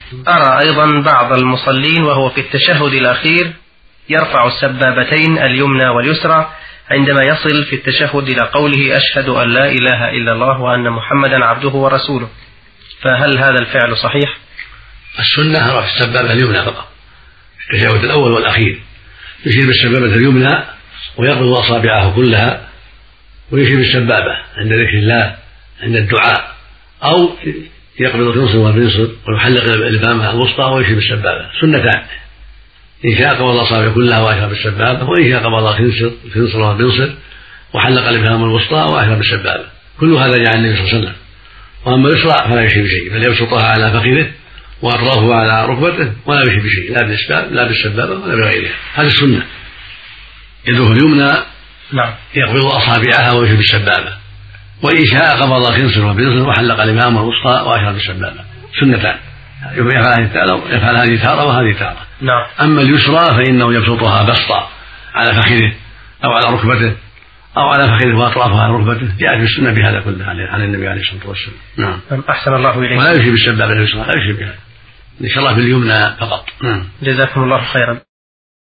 أرى أيضا بعض المصلين وهو في التشهد الأخير يرفع السبابتين اليمنى واليسرى عندما يصل في التشهد إلى قوله أشهد أن لا إله إلا الله وأن محمدا عبده ورسوله، فهل هذا الفعل صحيح؟ السنة رفع السبابة اليمنى فقط في التشهد الأول والأخير، يشير بالسبابة اليمنى ويقبض أصابعه كلها ويشير بالسبابة عند ذكر الله عند الدعاء، أو يقبض الخنصر والبنصر ويحلق الإبهام الوسطى ويشير بالسبابة، سنتان، إن شاء قبض الأصابع كلها وأشار بالسبابة، وإن شاء قبض الخنصر والبنصر وحلق الإبهام الوسطى وأشار بالسبابة. كل هذا جاء النبي صلى الله عليه وسلم. وأما يسرى فلا يشير بشيء، بل يبسطها على فخذه وأطرافه على ركبته ولا يشير بشيء، لا بالسبابة ولا بغيرها. هذه السنة. يده اليمنى يقبض أصابعها ويشير بالسبابة، وإن شاء قبض الخنصر والبنصر وحلق الإبهام الوسطى وأشار بالسبابة، سنتان، يفعل هذه تارة وهذه تارة. أما اليسرى فإنه يبسطها بسطا على فخذه أو على ركبته أو على فخذه وأطرافها على ركبته، جاءت في السنة بهذا كله عن النبي عليه الصلاة والسلام. نعم. أحسن الله إليك. ولا يشير بالسبابة اليسرى، لا يشير بها، إن شاء الله باليمنى فقط. جزاكم الله خيرا.